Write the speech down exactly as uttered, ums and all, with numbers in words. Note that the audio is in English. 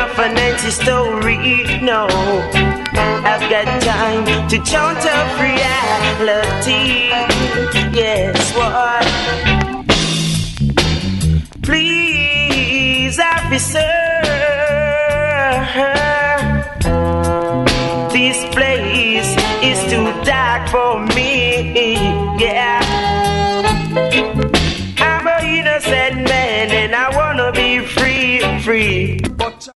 of a Nancy story, no. I've got time to chant of reality. Yes, what? Please, officer, this place is too dark for me. Yeah.